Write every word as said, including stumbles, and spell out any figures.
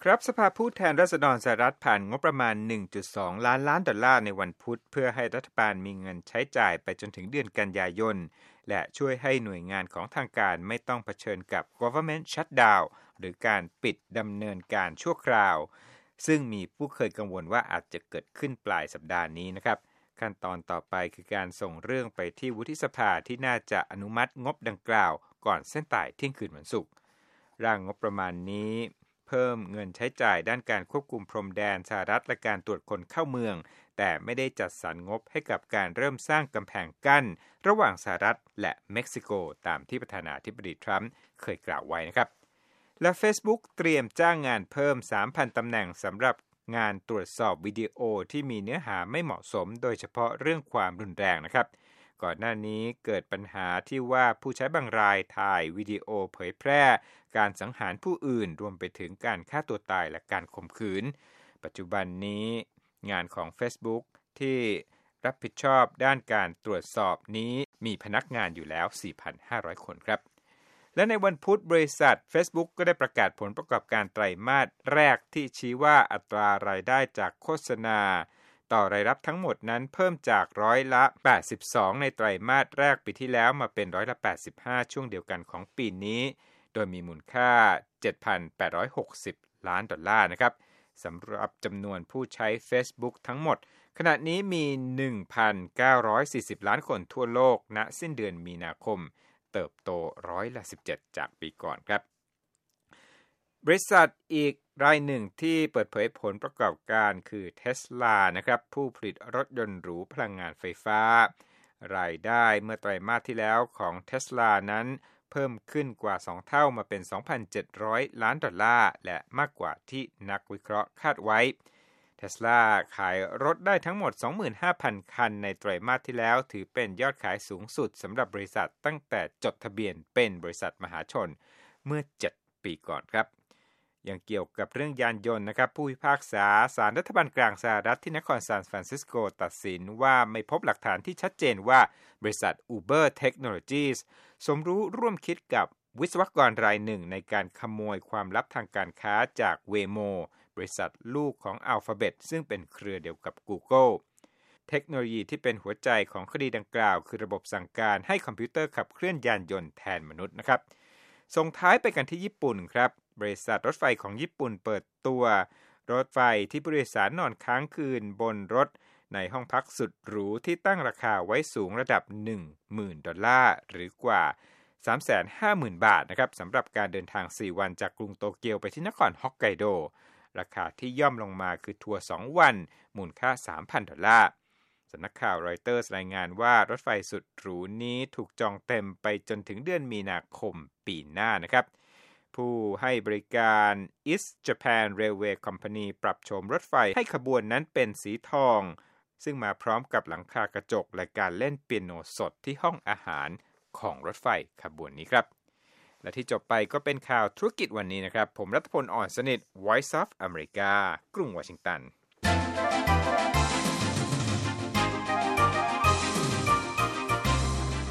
ครับสภาผู้แทนราษฎรสหรัฐผ่านงบประมาณ หนึ่งจุดสอง ล้านล้านดอลลาร์ในวันพุธเพื่อให้รัฐบาลมีเงินใช้จ่ายไปจนถึงเดือนกันยายนและช่วยให้หน่วยงานของทางการไม่ต้องเผชิญกับ government shutdown หรือการปิดดำเนินการชั่วคราวซึ่งมีผู้เคยกังวลว่าอาจจะเกิดขึ้นปลายสัปดาห์นี้นะครับขั้นตอนต่อไปคือการส่งเรื่องไปที่วุฒิสภาที่น่าจะอนุมัติงบดังกล่าวก่อนเส้นตายเที่ยงคืนวันศุกร์ร่างงบประมาณนี้เพิ่มเงินใช้จ่ายด้านการควบคุมพรมแดนสหรัฐและการตรวจคนเข้าเมืองแต่ไม่ได้จัดสรรงบให้กับการเริ่มสร้างกำแพงกั้นระหว่างสหรัฐและเม็กซิโกตามที่ประธานาธิบดีทรัมป์เคยกล่าวไว้นะครับและ Facebook เตรียมจ้างงานเพิ่ม สามพัน ตำแหน่งสำหรับงานตรวจสอบวิดีโอที่มีเนื้อหาไม่เหมาะสมโดยเฉพาะเรื่องความรุนแรงนะครับก่อนหน้านี้เกิดปัญหาที่ว่าผู้ใช้บางรายถ่ายวิดีโอเผยแพร่การสังหารผู้อื่นรวมไปถึงการฆ่าตัวตายและการข่มขืนปัจจุบันนี้งานของ Facebook ที่รับผิดชอบด้านการตรวจสอบนี้มีพนักงานอยู่แล้ว สี่พันห้าร้อย คนครับและในวันพุธบริษัท Facebook ก็ได้ประกาศผลประกอบการไตรมาสแรกที่ชี้ว่าอัตรารายได้จากโฆษณาต่อรายรับทั้งหมดนั้นเพิ่มจากร้อยละแปดสิบสองในไตรมาสแรกปีที่แล้วมาเป็นร้อยละแปดสิบห้าช่วงเดียวกันของปีนี้โดยมีมูลค่า เจ็ดพันแปดร้อยหกสิบ ล้านดอลลาร์นะครับสำหรับจำนวนผู้ใช้ Facebook ทั้งหมดขณะนี้มี หนึ่งพันเก้าร้อยสี่สิบ ล้านคนทั่วโลกณสิ้นเดือนมีนาคมเติบโตร้อยละสิบเจ็ดจากปีก่อนครับบริษัทอีกรายหนึ่งที่เปิดเผยผลประกอบการคือ Tesla นะครับผู้ผลิตรถยนต์หรูพลังงานไฟฟ้ารายได้เมื่อไตรมาสที่แล้วของ Tesla นั้นเพิ่มขึ้นกว่าสองเท่ามาเป็น สองพันเจ็ดร้อย ล้านดอลลาร์และมากกว่าที่นักวิเคราะห์คาดไว้ Tesla ขายรถได้ทั้งหมด สองหมื่นห้าพัน คันในไตรมาสที่แล้วถือเป็นยอดขายสูงสุดสำหรับบริษัทตั้งแต่จดทะเบียนเป็นบริษัทมหาชนเมื่อเจ็ดปีก่อนครับยังเกี่ยวกับเรื่องยานยนต์นะครับผู้พิพากษาศาลรัฐบาลกลางสหรัฐที่นครซานฟรานซิสโกตัดสินว่าไม่พบหลักฐานที่ชัดเจนว่าบริษัท Uber Technologies สมรู้ร่วมคิดกับวิศวกรรายหนึ่งในการขโมยความลับทางการค้าจาก Waymo บริษัทลูกของ Alphabet ซึ่งเป็นเครือเดียวกับ Google เทคโนโลยีที่เป็นหัวใจของคดีดังกล่าวคือระบบสั่งการให้คอมพิวเตอร์ขับเคลื่อนยานยนต์แทนมนุษย์นะครับส่งท้ายไปกันที่ญี่ปุ่นครับบริษัทรถไฟของญี่ปุ่นเปิดตัวรถไฟที่ผู้โดยสารนอนค้างคืนบนรถในห้องพักสุดหรูที่ตั้งราคาไว้สูงระดับ หนึ่งหมื่น ดอลลาร์หรือกว่า สามแสนห้าหมื่น บาทนะครับสำหรับการเดินทางสี่วันจากกรุงโตเกียวไปที่นครฮอกไกโดราคาที่ย่อมลงมาคือทัวร์สองวันมูลค่า สามพัน ดอลลาร์สำนักข่าวรอยเตอร์สรายงานว่ารถไฟสุดหรูนี้ถูกจองเต็มไปจนถึงเดือนมีนาคมปีหน้านะครับผู้ให้บริการ East Japan Railway Company ปรับโฉมรถไฟให้ขบวนนั้นเป็นสีทองซึ่งมาพร้อมกับหลังคากระจกและการเล่นเปียโนสดที่ห้องอาหารของรถไฟขบวนนี้ครับและที่จบไปก็เป็นข่าวธุรกิจวันนี้นะครับผมรัฐพล อ่อนสนิท Voice of America กรุงวอชิงตัน